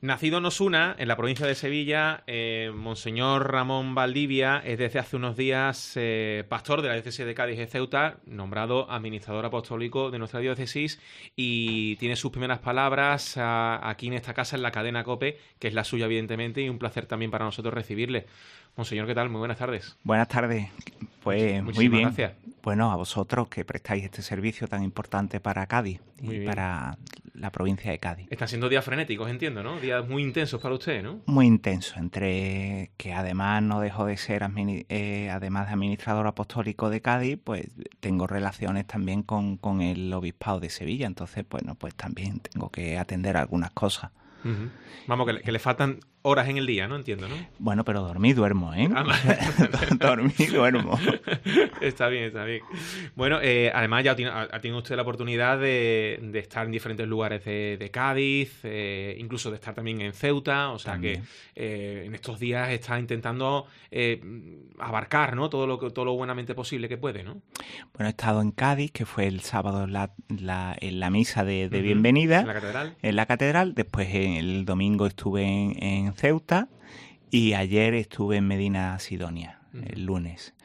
Nacido en Osuna, en la provincia de Sevilla, Monseñor Ramón Valdivia es desde hace unos días pastor de la diócesis de Cádiz y Ceuta, nombrado administrador apostólico de nuestra diócesis, y tiene sus primeras palabras aquí en esta casa, en la cadena COPE, que es la suya evidentemente, y un placer también para nosotros recibirle. Monseñor, ¿qué tal? Muy buenas tardes. Buenas tardes. Pues muy bien. Gracias. Bueno, a vosotros que prestáis este servicio tan importante para Cádiz Muy y bien. Para la provincia de Cádiz. Están siendo días frenéticos, entiendo, ¿no? Días muy intensos para usted, ¿no? Muy intenso, entre que además no dejo de ser, además de administrador apostólico de Cádiz, pues tengo relaciones también con el obispado de Sevilla, entonces, bueno, pues también tengo que atender algunas cosas. Uh-huh. Vamos, que le faltan horas en el día, ¿no? Entiendo, ¿no? Bueno, pero dormí y duermo, ¿eh? Dormí y duermo. Está bien, está bien. Bueno, además ya ha tenido usted la oportunidad de estar en diferentes lugares de Cádiz, incluso de estar también en Ceuta, o sea también. Que en estos días está intentando abarcar, ¿no? Todo lo buenamente posible que puede, ¿no? Bueno, he estado en Cádiz, que fue el sábado en la misa de Uh-huh. bienvenida. ¿En la catedral? En la catedral. Después el domingo estuve en Ceuta y ayer estuve en Medina Sidonia, el lunes.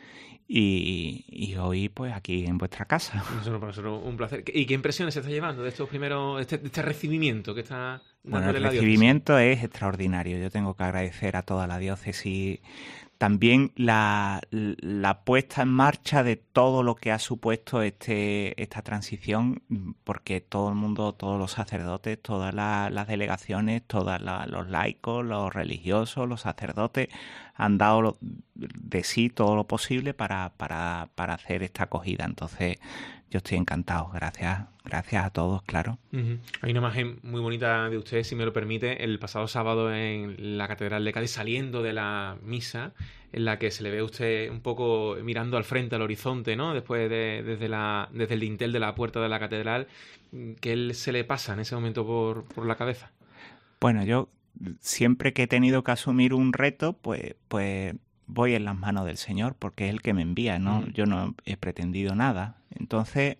Y hoy, pues, aquí en vuestra casa. Para nosotros un placer. ¿Y qué impresiones se está llevando de estos primeros, este recibimiento que está Bueno, el la recibimiento es extraordinario. Yo tengo que agradecer a toda la diócesis también la puesta en marcha de todo lo que ha supuesto esta transición, porque todo el mundo, todos los sacerdotes, todas las delegaciones, los laicos, los religiosos, los sacerdotes han dado de sí todo lo posible para hacer esta acogida. Entonces, yo estoy encantado. Gracias a todos, claro. Uh-huh. Hay una imagen muy bonita de usted, si me lo permite, el pasado sábado en la Catedral de Cádiz, saliendo de la misa, en la que se le ve a usted un poco mirando al frente, al horizonte, ¿no? Después desde el dintel de la puerta de la catedral, ¿qué se le pasa en ese momento por la cabeza? Bueno, yo siempre que he tenido que asumir un reto, pues voy en las manos del Señor, porque es el que me envía, ¿no? Yo no he pretendido nada. Entonces,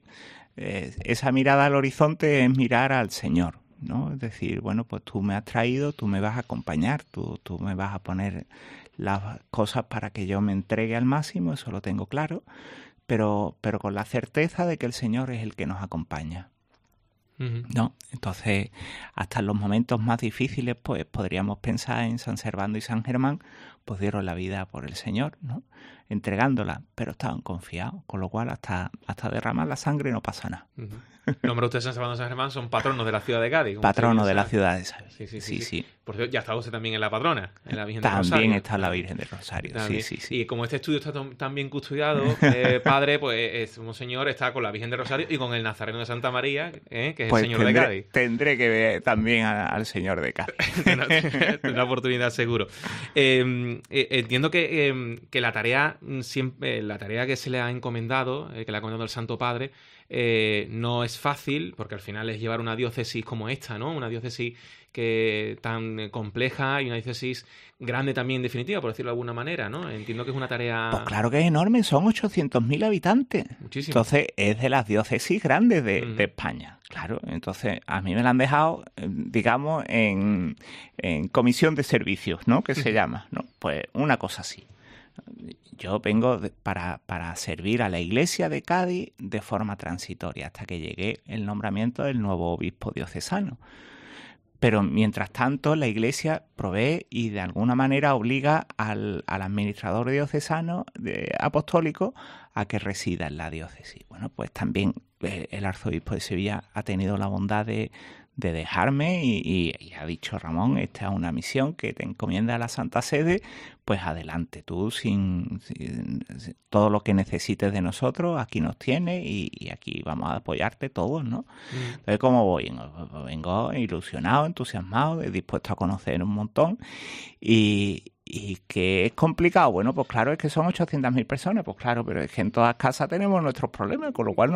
esa mirada al horizonte es mirar al Señor, ¿no? Es decir, bueno, pues tú me has traído, tú me vas a acompañar, tú me vas a poner las cosas para que yo me entregue al máximo, eso lo tengo claro, pero con la certeza de que el Señor es el que nos acompaña. Uh-huh. ¿No? Entonces, hasta en los momentos más difíciles, pues podríamos pensar en San Servando y San Germán, pues dieron la vida por el Señor, ¿no? Entregándola, pero estaban confiados, con lo cual hasta derramar la sangre no pasa nada. Uh-huh. Nombre usted San Servando y San Germán son patronos de la ciudad de Cádiz. Patrono de la ciudad de Cádiz. Sí. Por cierto, ya está usted también en la patrona, en la Virgen del Rosario. También está la Virgen del Rosario, sí. Y como este estudio está tan bien custodiado, padre, pues Monseñor está con la Virgen del Rosario y con el Nazareno de Santa María, que es pues el Señor de Cádiz. Tendré que ver también al Señor de Cádiz. Una oportunidad seguro. Entiendo que la tarea que se le ha encomendado, que le ha encomendado el Santo Padre, no es fácil, porque al final es llevar una diócesis como esta, ¿no? Una diócesis que tan compleja y una diócesis grande también, en definitiva, por decirlo de alguna manera, ¿no? Entiendo que es una tarea... Pues claro que es enorme, son 800.000 habitantes. Muchísimo. Entonces, es de las diócesis grandes de España. Claro, entonces a mí me la han dejado, digamos, en comisión de servicios, ¿no? Que se llama, ¿no? Pues una cosa así. Yo vengo para servir a la Iglesia de Cádiz de forma transitoria hasta que llegue el nombramiento del nuevo obispo diocesano. Pero mientras tanto la Iglesia provee y de alguna manera obliga al administrador diocesano apostólico a que resida en la diócesis. Bueno, pues también el arzobispo de Sevilla ha tenido la bondad de dejarme y ha dicho: Ramón, esta es una misión que te encomienda la Santa Sede, pues adelante, tú sin todo lo que necesites de nosotros, aquí nos tienes y aquí vamos a apoyarte todos, ¿no? Entonces, ¿cómo voy? Vengo ilusionado, entusiasmado, dispuesto a conocer un montón y que es complicado. Bueno, pues claro, es que son 800.000 personas, pues claro, pero es que en todas casas tenemos nuestros problemas, con lo cual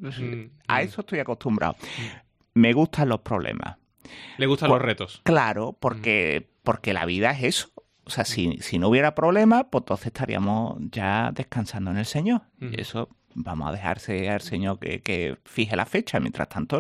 a eso estoy acostumbrado. Me gustan los problemas. ¿Le gustan los retos? Claro, porque la vida es eso. O sea, si no hubiera problemas, pues entonces estaríamos ya descansando en el Señor. Y eso vamos a dejarse al Señor que fije la fecha. Mientras tanto, no.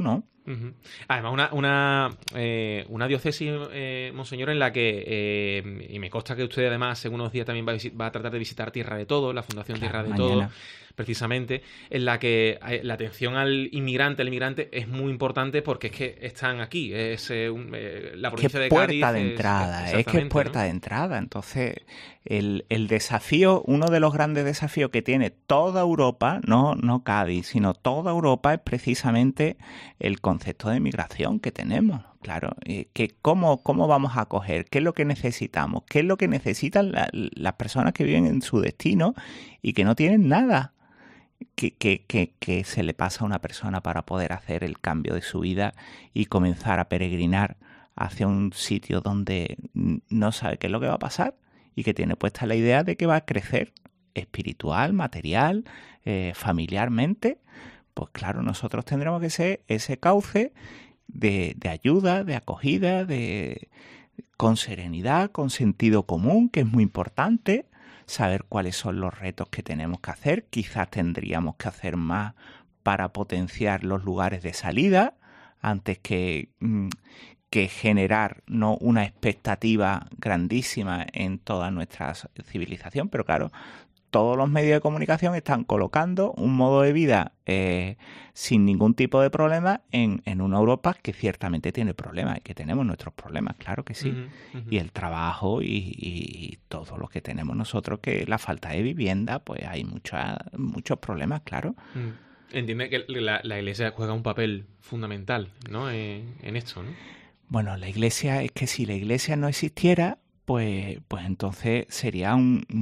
Uh-huh. Además, una diócesis, monseñor, en la que, y me consta que usted además en unos días también va a tratar de visitar Tierra de Todo, la Fundación Tierra de mañana. Todo, precisamente, en la que la atención al inmigrante es muy importante porque es que están aquí, es la provincia de Cádiz. Puerta de entrada, es que es puerta, ¿no?, de entrada. Entonces, el desafío, uno de los grandes desafíos que tiene toda Europa, no Cádiz, sino toda Europa, es precisamente el concepto de migración que tenemos. Claro, que cómo vamos a acoger, qué es lo que necesitamos, qué es lo que necesitan las personas que viven en su destino y que no tienen nada. Que se le pasa a una persona para poder hacer el cambio de su vida y comenzar a peregrinar hacia un sitio donde no sabe qué es lo que va a pasar y que tiene puesta la idea de que va a crecer espiritual, material, familiarmente. Pues claro, nosotros tendremos que ser ese cauce de ayuda, de acogida, con serenidad, con sentido común, que es muy importante. Saber cuáles son los retos que tenemos que hacer. Quizás tendríamos que hacer más para potenciar los lugares de salida antes que generar, ¿no?, una expectativa grandísima en toda nuestra civilización. Pero claro, todos los medios de comunicación están colocando un modo de vida sin ningún tipo de problema en una Europa que ciertamente tiene problemas y que tenemos nuestros problemas, claro que sí. Uh-huh. Y el trabajo y todo lo que tenemos nosotros, que la falta de vivienda, pues hay muchos problemas, claro. Entiende que la Iglesia juega un papel fundamental, ¿no?, en esto, ¿no? Bueno, la Iglesia, es que si la Iglesia no existiera, pues entonces sería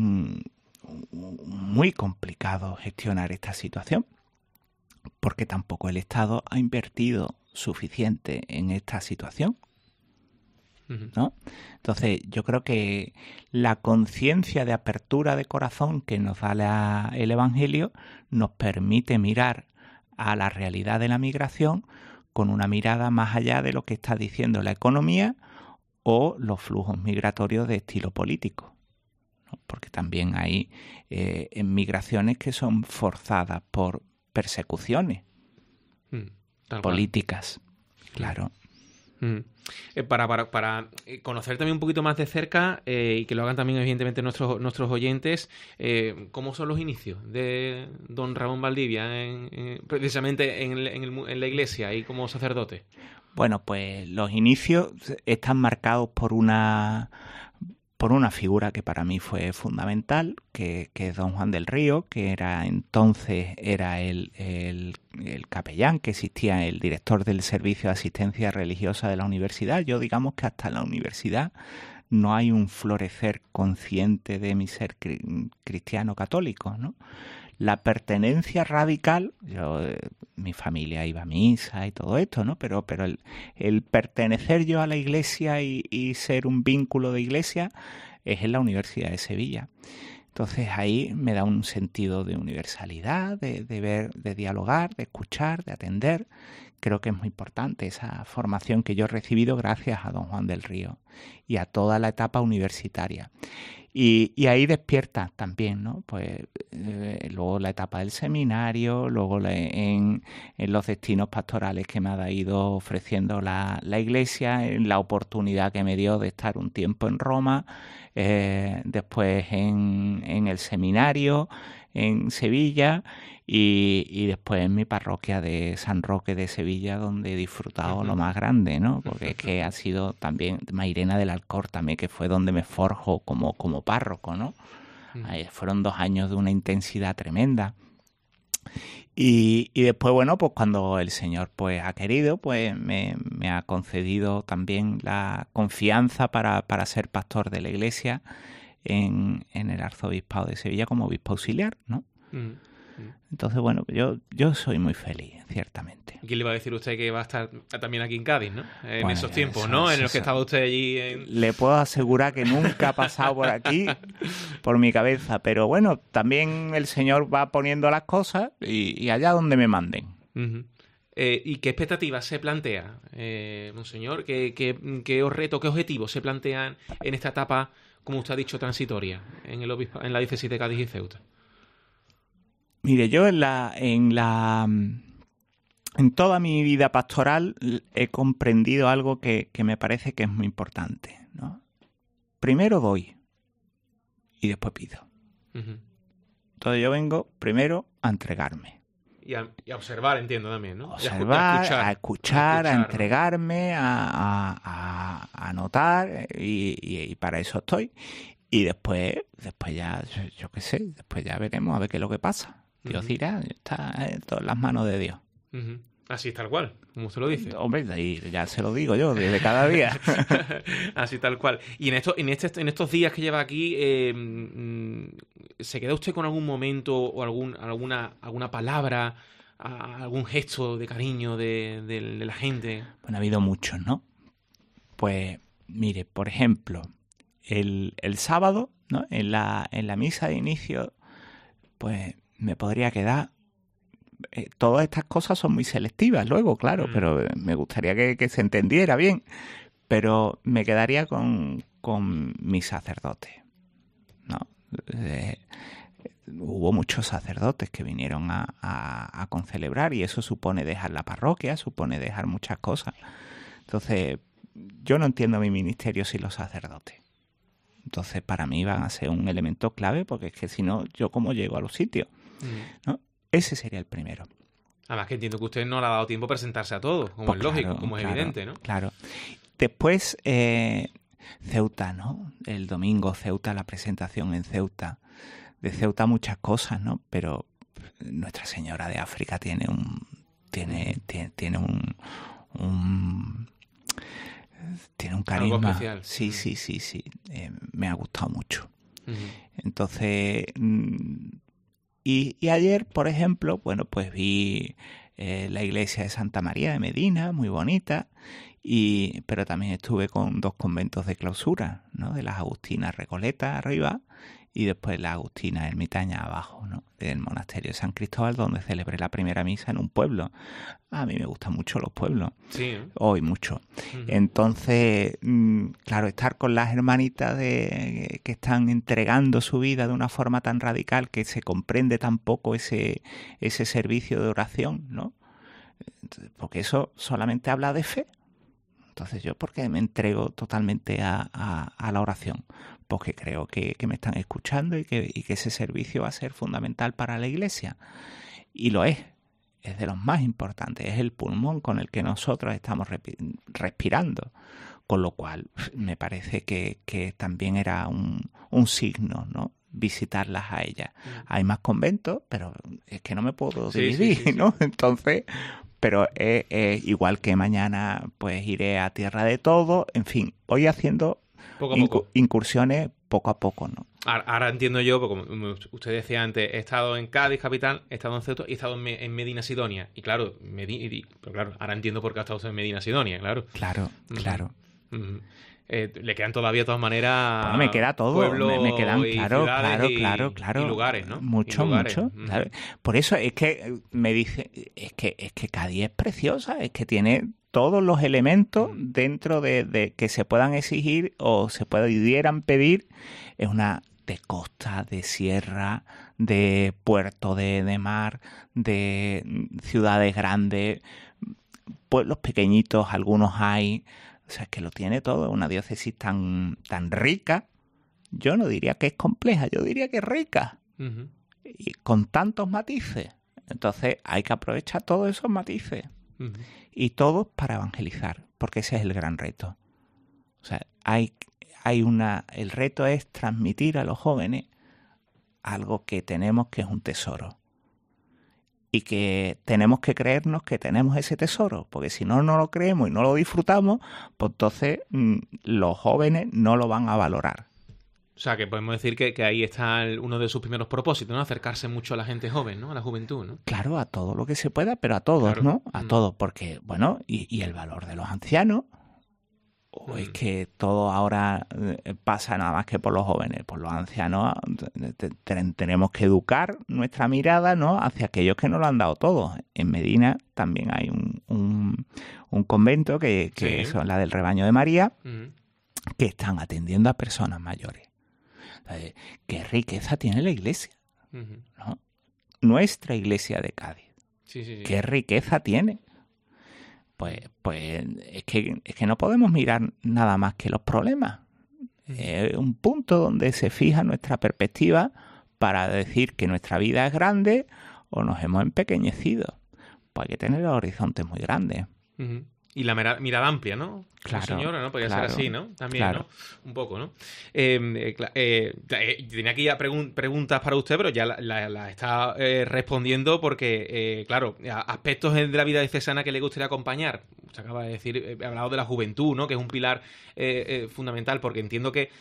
muy complicado gestionar esta situación, porque tampoco el Estado ha invertido suficiente en esta situación, ¿no? Entonces yo creo que la conciencia de apertura de corazón que nos da el Evangelio nos permite mirar a la realidad de la migración con una mirada más allá de lo que está diciendo la economía o los flujos migratorios de estilo político, ¿no? Porque también hay migraciones que son forzadas por persecuciones políticas, claro. Para conocer también un poquito más de cerca y que lo hagan también evidentemente nuestros oyentes, ¿cómo son los inicios de don Ramón Valdivia precisamente en la Iglesia y como sacerdote? Bueno, pues los inicios están marcados por una figura que para mí fue fundamental, que es don Juan del Río, que era el capellán que existía, el director del servicio de asistencia religiosa de la universidad. Yo digamos que hasta la universidad no hay un florecer consciente de mi ser cristiano católico, ¿no? La pertenencia radical, mi familia iba a misa y todo esto, ¿no? Pero el pertenecer yo a la Iglesia y ser un vínculo de Iglesia es en la Universidad de Sevilla. Entonces ahí me da un sentido de universalidad, de ver, de dialogar, de escuchar, de atender. Creo que es muy importante esa formación que yo he recibido gracias a don Juan del Río y a toda la etapa universitaria. Y ahí despierta también, ¿no? Pues luego la etapa del seminario, luego en los destinos pastorales que me ha ido ofreciendo la Iglesia, en la oportunidad que me dio de estar un tiempo en Roma, después en el seminario en Sevilla y después en mi parroquia de San Roque de Sevilla, donde he disfrutado lo más grande, ¿no? Porque es que ha sido también Mairena del Alcor también, que fue donde me forjo como párroco, ¿no? Ahí fueron 2 años de una intensidad tremenda. Y después, bueno, pues cuando el Señor pues ha querido, pues me ha concedido también la confianza para ser pastor de la Iglesia en el Arzobispado de Sevilla como obispo auxiliar, ¿no? Entonces, bueno, yo soy muy feliz, ciertamente. ¿Quién le va a decir usted que va a estar también aquí en Cádiz, ¿no? En esos tiempos, ¿no? En los que estaba usted allí. Le puedo asegurar que nunca ha pasado por aquí, por mi cabeza. Pero bueno, también el Señor va poniendo las cosas y allá donde me manden. ¿Y qué expectativas se plantea, monseñor? ¿Qué retos, qué objetivos se plantean en esta etapa, como usted ha dicho, transitoria en la diócesis de Cádiz y Ceuta? Mire, yo en En toda mi vida pastoral he comprendido algo que me parece que es muy importante, ¿no? Primero doy y después pido. Uh-huh. Entonces yo vengo primero a entregarme. Y a observar, entiendo también, ¿no? Observar, a escuchar, a entregarme, ¿no? a notar y para eso estoy. Y después ya, yo qué sé, después ya veremos a ver qué es lo que pasa. Dios dirá, está en todas las manos de Dios. Uh-huh. Así tal cual, como usted lo dice. Hombre, ahí ya se lo digo yo, desde cada día. Así tal cual. Y en estos días que lleva aquí, ¿se queda usted con algún momento o alguna palabra, algún gesto de cariño de la gente? Bueno, ha habido muchos, ¿no? Pues, mire, por ejemplo, el sábado, ¿no? En la misa de inicio, pues me podría quedar. Todas estas cosas son muy selectivas luego, claro, pero me gustaría que se entendiera bien. Pero me quedaría con mis sacerdotes, ¿no? Hubo muchos sacerdotes que vinieron a concelebrar y eso supone dejar la parroquia, supone dejar muchas cosas. Entonces, yo no entiendo mi ministerio sin los sacerdotes. Entonces, para mí van a ser un elemento clave porque es que si no, ¿yo cómo llego a los sitios? ¿No? Ese sería el primero. Además que entiendo que usted no le ha dado tiempo para presentarse a todos, como pues es lógico, como es evidente, ¿no? Claro. Después, Ceuta, ¿no? El domingo, Ceuta, la presentación en Ceuta. De Ceuta muchas cosas, ¿no? Pero Nuestra Señora de África tiene un carisma. Algo especial. Sí. Me ha gustado mucho. Uh-huh. Entonces, y ayer, por ejemplo, bueno, pues vi la iglesia de Santa María de Medina, muy bonita, pero también estuve con 2 conventos de clausura, ¿no? De las Agustinas Recoleta arriba y después la Agustina Ermitaña abajo, ¿no? Del monasterio de San Cristóbal, donde celebré la primera misa en un pueblo. A mí me gustan mucho los pueblos. Sí. Hoy mucho. Uh-huh. Entonces, claro, estar con las hermanitas que están entregando su vida de una forma tan radical que se comprende tan poco ese servicio de oración, ¿no? Porque eso solamente habla de fe. Entonces, ¿yo por qué me entrego totalmente a la oración? Porque creo que me están escuchando y que ese servicio va a ser fundamental para la Iglesia. Y lo es de los más importantes, es el pulmón con el que nosotros estamos respirando. Con lo cual, me parece que también era un signo, ¿no? Visitarlas a ellas. Hay más conventos, pero es que no me puedo dividir, ¿no? Entonces, pero igual que mañana, pues iré a Tierra de Todo, en fin, voy haciendo incursiones poco a poco, ¿no? Ahora entiendo yo, porque como usted decía antes, he estado en Cádiz, capital, he estado en Ceuta y he estado en Medina Sidonia. Y claro, pero claro, ahora entiendo por qué ha estado usted en Medina Sidonia, claro. Claro. Uh-huh. Le quedan todavía de todas maneras. Bueno, me queda todo. Me quedan, claro. Y lugares, ¿no? Mucho. Uh-huh. Por eso es que me dice, es que Cádiz es preciosa, es que tiene todos los elementos dentro de que se puedan exigir o se pudieran pedir. Es una de costa, de sierra, de puerto de mar, de ciudades grandes, pueblos pequeñitos, algunos hay. O sea, es que lo tiene todo, una diócesis tan rica. Yo no diría que es compleja, yo diría que es rica. Uh-huh. Y con tantos matices. Entonces hay que aprovechar todos esos matices. Uh-huh. Y todos para evangelizar, porque ese es el gran reto. O sea, el reto es transmitir a los jóvenes algo que tenemos que es un tesoro. Y que tenemos que creernos que tenemos ese tesoro, porque si no lo creemos y no lo disfrutamos, pues entonces los jóvenes no lo van a valorar. O sea, que podemos decir que ahí está uno de sus primeros propósitos, ¿no? Acercarse mucho a la gente joven, ¿no? A la juventud, ¿no? Claro, a todo lo que se pueda, pero a todos, claro. ¿No? A todos, porque, bueno, y el valor de los ancianos, o es que todo ahora pasa nada más que por los jóvenes, por los ancianos. Tenemos que educar nuestra mirada, ¿no? Hacia aquellos que nos lo han dado todo. En Medina también hay un convento que son la del Rebaño de María, que están atendiendo a personas mayores. Entonces, ¿qué riqueza tiene la iglesia? ¿No? Nuestra iglesia de Cádiz. ¿Qué riqueza tiene? Pues es que no podemos mirar nada más que los problemas. Es un punto donde se fija nuestra perspectiva para decir que nuestra vida es grande o nos hemos empequeñecido. Pues hay que tener los horizontes muy grandes. Y la mirada amplia, ¿no? Claro, señora, ¿no? Podría ser así, ¿no? También, claro. ¿no? Un poco, ¿no? Tenía aquí ya preguntas para usted, pero ya la está respondiendo porque, claro, aspectos de la vida diocesana que le gustaría acompañar. Usted acaba de decir, he hablado de la juventud, ¿no? Que es un pilar fundamental, porque entiendo que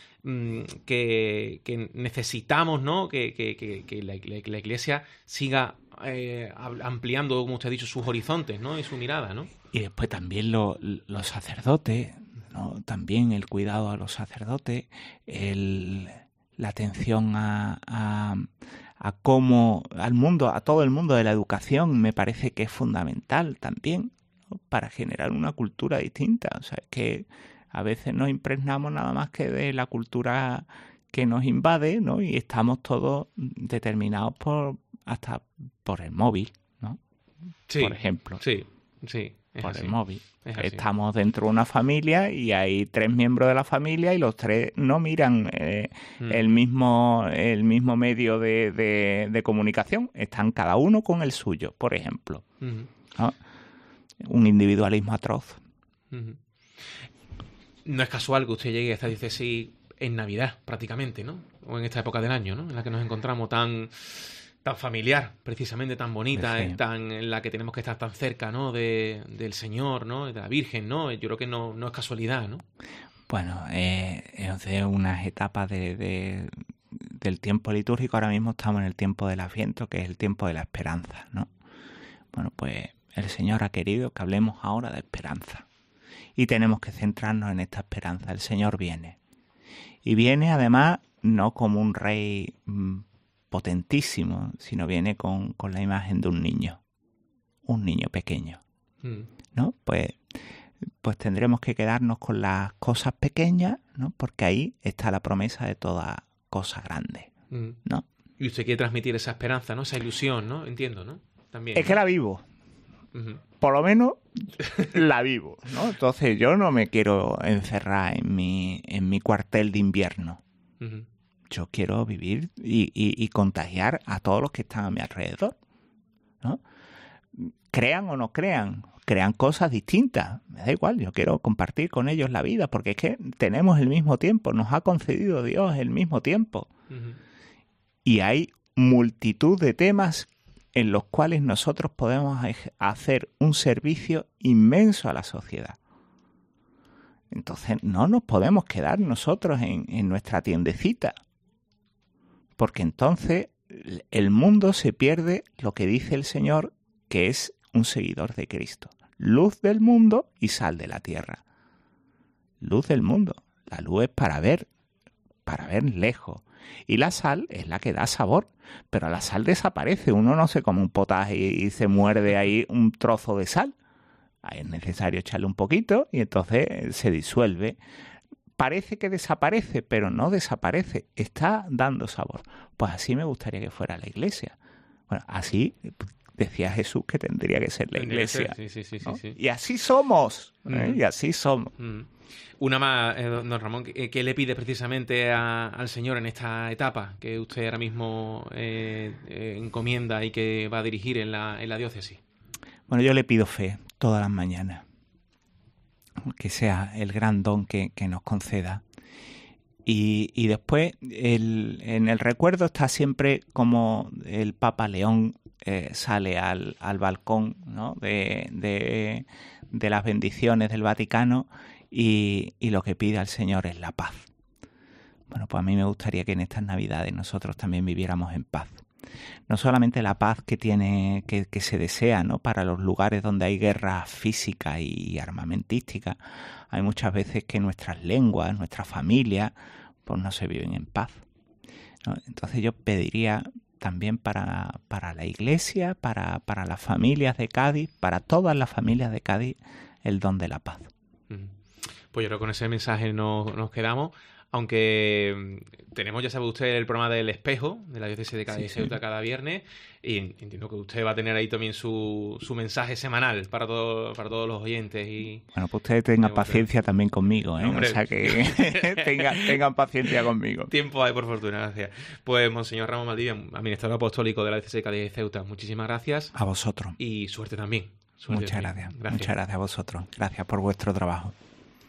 necesitamos, ¿no? Que la Iglesia siga ampliando, como usted ha dicho, sus horizontes, ¿no? Y su mirada, ¿no? Y después también los sacerdotes, ¿no? También el cuidado a los sacerdotes, la atención a cómo al mundo, a todo el mundo de la educación, me parece que es fundamental también, ¿no? Para generar una cultura distinta. O sea, es que a veces nos impregnamos nada más que de la cultura que nos invade, ¿no? Y estamos todos determinados hasta por el móvil, ¿no? Sí, por ejemplo. Sí. Por el móvil. Estamos dentro de una familia y hay 3 miembros de la familia y los 3 no miran el mismo medio de comunicación. Están cada uno con el suyo, por ejemplo. ¿No? Un individualismo atroz. No es casual que usted llegue a esta diócesis en Navidad, prácticamente, ¿no? O en esta época del año, ¿no? En la que nos encontramos tan familiar, precisamente, tan bonita, sí. En la que tenemos que estar tan cerca, ¿no? Del Señor, ¿no? De la Virgen, ¿no? Yo creo que no es casualidad, ¿no? Bueno, es de unas etapas del tiempo litúrgico. Ahora mismo estamos en el tiempo del Adviento, que es el tiempo de la esperanza, ¿no? Bueno, pues el Señor ha querido que hablemos ahora de esperanza. Y tenemos que centrarnos en esta esperanza. El Señor viene. Y viene, además, no como un rey potentísimo, sino viene con la imagen de un niño pequeño, ¿no? Pues tendremos que quedarnos con las cosas pequeñas, ¿no? Porque ahí está la promesa de toda cosa grande, ¿no? Y usted quiere transmitir esa esperanza, ¿no? Esa ilusión, ¿no? Entiendo, ¿no? También. Es que la vivo. Por lo menos la vivo, ¿no? Entonces yo no me quiero encerrar en mi cuartel de invierno. Yo quiero vivir y contagiar a todos los que están a mi alrededor, ¿no? Crean o no crean cosas distintas, me da igual, yo quiero compartir con ellos la vida, porque es que tenemos el mismo tiempo, nos ha concedido Dios el mismo tiempo. Y hay multitud de temas en los cuales nosotros podemos hacer un servicio inmenso a la sociedad. Entonces no nos podemos quedar nosotros en nuestra tiendecita, porque entonces el mundo se pierde lo que dice el Señor, que es un seguidor de Cristo. Luz del mundo y sal de la tierra. Luz del mundo. La luz es para ver lejos. Y la sal es la que da sabor, pero la sal desaparece. Uno no se come un potaje y se muerde ahí un trozo de sal. Ahí es necesario echarle un poquito y entonces se disuelve. Parece que desaparece, pero no desaparece. Está dando sabor. Pues así me gustaría que fuera la Iglesia. Bueno, así decía Jesús que tendría que ser la Iglesia. ¿No? Sí. Y así somos. Y así somos. Una más, don Ramón, ¿qué le pide precisamente al Señor en esta etapa que usted ahora mismo encomienda y que va a dirigir en la diócesis? Bueno, yo le pido fe todas las mañanas. Que sea el gran don que nos conceda. Y después, en el recuerdo está siempre como el Papa León sale al balcón, ¿no? de las bendiciones del Vaticano y lo que pide al Señor es la paz. Bueno, pues a mí me gustaría que en estas Navidades nosotros también viviéramos en paz. No solamente la paz que se desea, ¿no? Para los lugares donde hay guerra física y armamentística. Hay muchas veces que nuestras lenguas, nuestras familias, pues no se viven en paz, ¿no? Entonces yo pediría también para la Iglesia, para las familias de Cádiz, para todas las familias de Cádiz, el don de la paz. Pues yo creo que con ese mensaje nos quedamos. Aunque tenemos, ya sabe usted, el programa del Espejo, de la Diócesis de Cádiz y Ceuta cada viernes, y entiendo que usted va a tener ahí también su mensaje semanal para todos los oyentes. Bueno, pues ustedes tengan paciencia también conmigo, ¿eh? Hombre. O sea que tengan paciencia conmigo. Tiempo hay, por fortuna, gracias. Pues, Monseñor Ramón Maldivia, administrador apostólico de la Diócesis de Cádiz y Ceuta, muchísimas gracias. A vosotros. Y suerte también. Muchas gracias a vosotros. Gracias por vuestro trabajo.